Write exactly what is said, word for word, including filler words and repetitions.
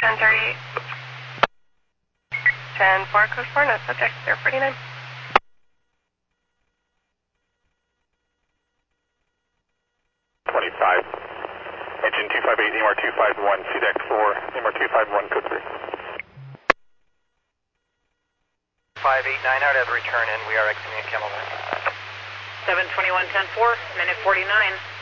ten thirty-eight. ten four, code four, no subject, zero forty-nine. twenty-five. Engine two five eight, A M R two five one, C D E C four, A M R two five one, code three. five eight nine out of return in, we are exiting Camelback. seven twenty-one ten four, minute forty-nine.